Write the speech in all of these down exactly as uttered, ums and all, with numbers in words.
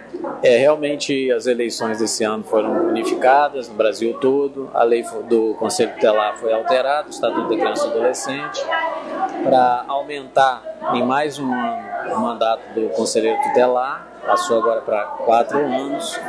É, realmente as eleições desse ano foram unificadas no Brasil todo, a lei do Conselho Tutelar foi alterada, o Estatuto da Criança e Adolescente, para aumentar em mais um ano o mandato do conselheiro tutelar, passou agora para quatro anos,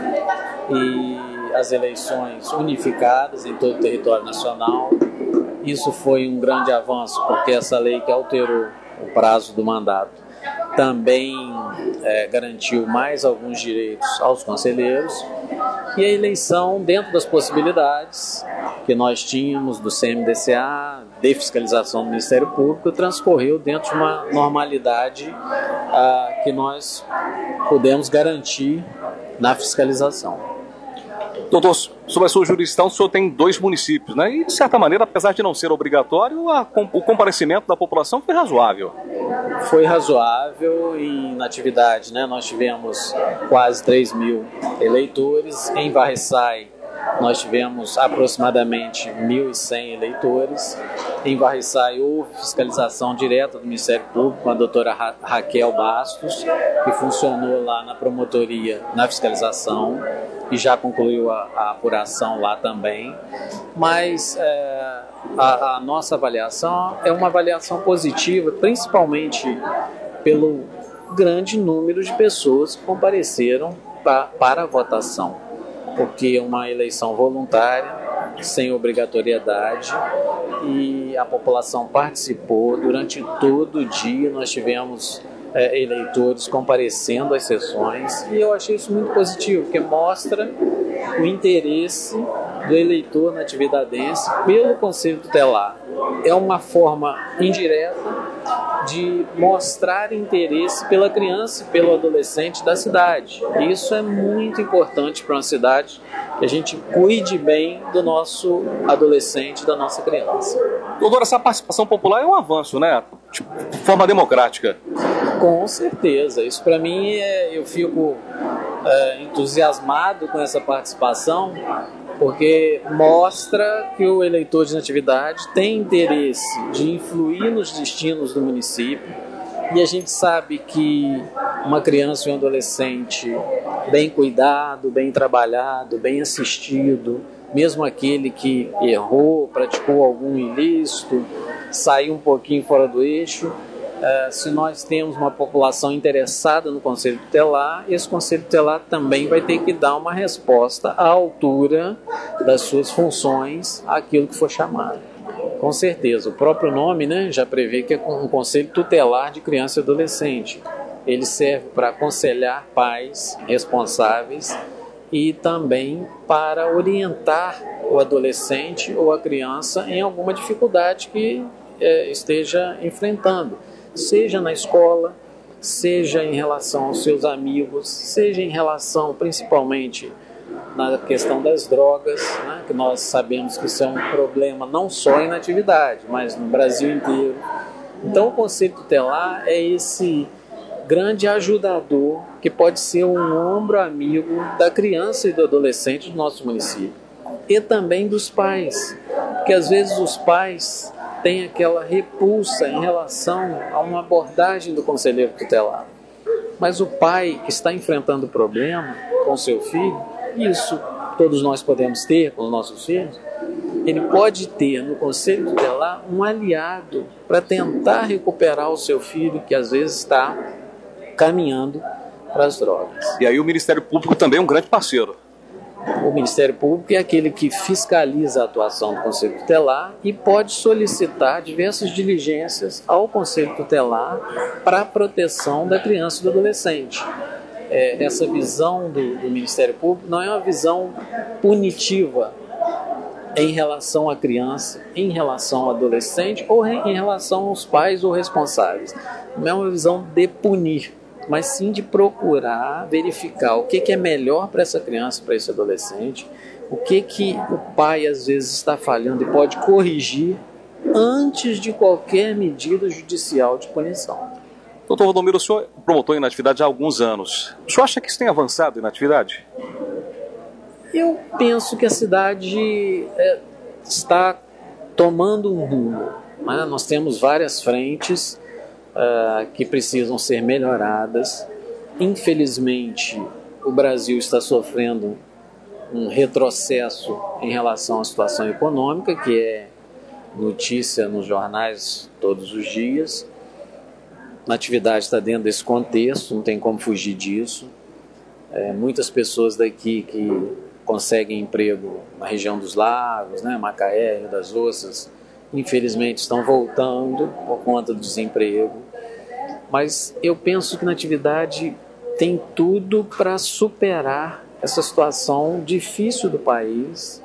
e as eleições unificadas em todo o território nacional. Isso foi um grande avanço, porque essa lei que alterou o prazo do mandato também é, garantiu mais alguns direitos aos conselheiros, e a eleição, dentro das possibilidades que nós tínhamos do C M D C A, de fiscalização do Ministério Público, transcorreu dentro de uma normalidade ah, que nós pudemos garantir na fiscalização. Doutor, sobre a sua jurisdição, o senhor tem dois municípios, né? E, de certa maneira, apesar de não ser obrigatório, a, o comparecimento da população foi razoável. Foi razoável e na atividade, né? Nós tivemos quase três mil eleitores. Em Varriçai, nós tivemos aproximadamente mil e cem eleitores. Em Varriçai houve fiscalização direta do Ministério Público com a doutora Ra- Raquel Bastos, que funcionou lá na promotoria na fiscalização e já concluiu a, a apuração lá também. Mas é, a, a nossa avaliação é uma avaliação positiva, principalmente pelo grande número de pessoas que compareceram pra, para a votação, porque é uma eleição voluntária, sem obrigatoriedade, e a população participou durante todo o dia. Nós tivemos é, eleitores comparecendo às sessões, e eu achei isso muito positivo, porque mostra o interesse do eleitor natividadense pelo Conselho Tutelar. É uma forma indireta de mostrar interesse pela criança e pelo adolescente da cidade. E isso é muito importante para uma cidade, que a gente cuide bem do nosso adolescente, da nossa criança. Doutor, essa participação popular é um avanço, né? De forma democrática. Com certeza. Isso para mim, é, eu fico é, entusiasmado com essa participação, porque mostra que o eleitor de natividade tem interesse de influir nos destinos do município, e a gente sabe que uma criança e um adolescente bem cuidado, bem trabalhado, bem assistido, mesmo aquele que errou, praticou algum ilícito, saiu um pouquinho fora do eixo, Uh, se nós temos uma população interessada no Conselho Tutelar, esse Conselho Tutelar também vai ter que dar uma resposta à altura das suas funções àquilo que for chamado. Com certeza, o próprio nome, né, já prevê que é um Conselho Tutelar de Criança e Adolescente. Ele serve para aconselhar pais responsáveis e também para orientar o adolescente ou a criança em alguma dificuldade que eh, esteja enfrentando, seja na escola, seja em relação aos seus amigos, seja em relação principalmente na questão das drogas, né, que nós sabemos que isso é um problema não só em natividade, mas no Brasil inteiro. Então o Conselho Tutelar é esse grande ajudador que pode ser um ombro amigo da criança e do adolescente do nosso município, e também dos pais, porque às vezes os pais tem aquela repulsa em relação a uma abordagem do conselheiro tutelar. Mas o pai que está enfrentando o problema com seu filho, isso todos nós podemos ter com os nossos filhos, ele pode ter no conselho tutelar um aliado para tentar recuperar o seu filho que às vezes está caminhando para as drogas. E aí o Ministério Público também é um grande parceiro. O Ministério Público é aquele que fiscaliza a atuação do Conselho Tutelar e pode solicitar diversas diligências ao Conselho Tutelar para a proteção da criança e do adolescente. É, essa visão do, do Ministério Público não é uma visão punitiva em relação à criança, em relação ao adolescente ou em relação aos pais ou responsáveis. Não é uma visão de punir, mas sim de procurar verificar o que, que é melhor para essa criança, para esse adolescente, o que, que o pai às vezes está falhando e pode corrigir antes de qualquer medida judicial de punição. Doutor Valdomiro, o senhor é promotor em atividade há alguns anos. O senhor acha que isso tem avançado em atividade? Eu penso que a cidade é, está tomando um rumo, né? Nós temos várias frentes Uh, que precisam ser melhoradas. Infelizmente, o Brasil está sofrendo um retrocesso em relação à situação econômica, que é notícia nos jornais todos os dias. A Natividade está dentro desse contexto, não tem como fugir disso. É, muitas pessoas daqui que conseguem emprego na região dos lagos, né, Macaé, Rio das Ostras, infelizmente estão voltando por conta do desemprego. Mas eu penso que Natividade tem tudo para superar essa situação difícil do país,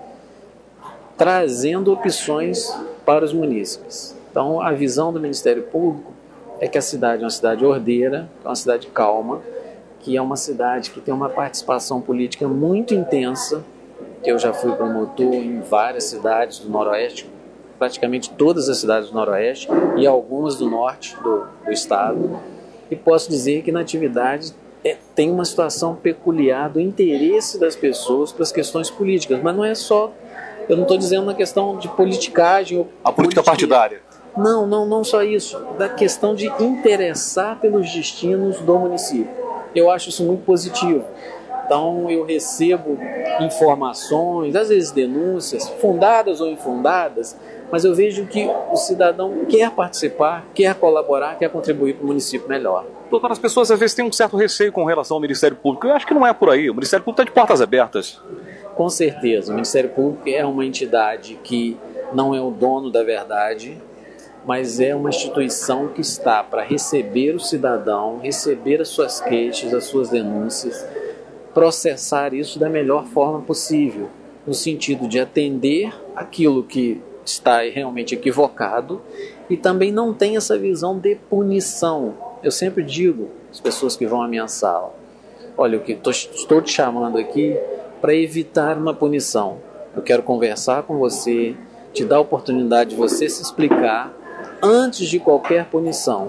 trazendo opções para os munícipes. Então, a visão do Ministério Público é que a cidade é uma cidade ordeira, é uma cidade calma, que é uma cidade que tem uma participação política muito intensa, que eu já fui promotor em várias cidades do Noroeste, praticamente todas as cidades do Noroeste e algumas do Norte do, do estado, e posso dizer que Natividade é, tem uma situação peculiar do interesse das pessoas para as questões políticas, mas não é só, eu não estou dizendo na questão de politicagem. Ou a política partidária. Não, não, não só isso, da questão de interessar pelos destinos do município. Eu acho isso muito positivo. Então eu recebo informações, às vezes denúncias, fundadas ou infundadas, mas eu vejo que o cidadão quer participar, quer colaborar, quer contribuir para o município melhor. Doutor, as pessoas às vezes têm um certo receio com relação ao Ministério Público. Eu acho que não é por aí. O Ministério Público está de portas abertas. Com certeza. O Ministério Público é uma entidade que não é o dono da verdade, mas é uma instituição que está para receber o cidadão, receber as suas queixas, as suas denúncias, processar isso da melhor forma possível, no sentido de atender aquilo que está realmente equivocado e também não tem essa visão de punição. Eu sempre digo às pessoas que vão à minha sala, olha, eu que tô, estou te chamando aqui para evitar uma punição. Eu quero conversar com você, te dar a oportunidade de você se explicar antes de qualquer punição.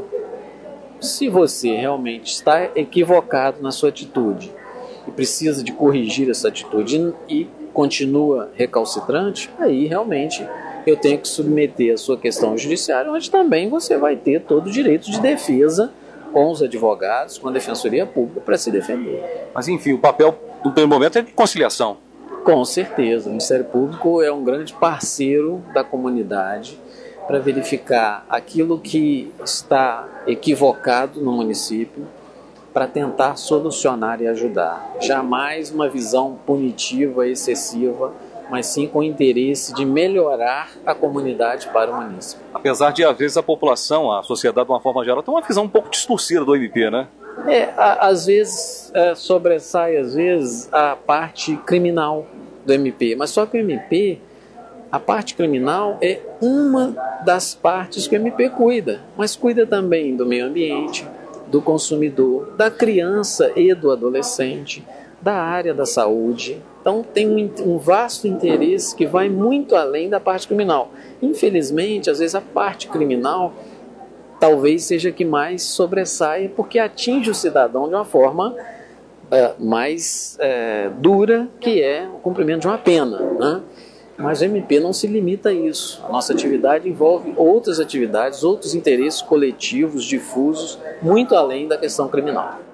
Se você realmente está equivocado na sua atitude e precisa de corrigir essa atitude e continua recalcitrante, aí realmente eu tenho que submeter a sua questão ao judiciário, onde também você vai ter todo o direito de defesa com os advogados, com a Defensoria Pública para se defender. Mas enfim, o papel do primeiro momento é de conciliação. Com certeza, o Ministério Público é um grande parceiro da comunidade para verificar aquilo que está equivocado no município, para tentar solucionar e ajudar. Jamais uma visão punitiva, excessiva, mas sim com o interesse de melhorar a comunidade para o município. Apesar de, às vezes, a população, a sociedade, de uma forma geral, tem uma visão um pouco distorcida do M P, né? É, a, às vezes, é, sobressai, às vezes, a parte criminal do M P, mas só que o M P, a parte criminal é uma das partes que o M P cuida, mas cuida também do meio ambiente, do consumidor, da criança e do adolescente, da área da saúde. Então tem um, um vasto interesse que vai muito além da parte criminal. Infelizmente, às vezes a parte criminal talvez seja a que mais sobressai, porque atinge o cidadão de uma forma é, mais é, dura, que é o cumprimento de uma pena, né? Mas o M P não se limita a isso. A nossa atividade envolve outras atividades, outros interesses coletivos, difusos, muito além da questão criminal.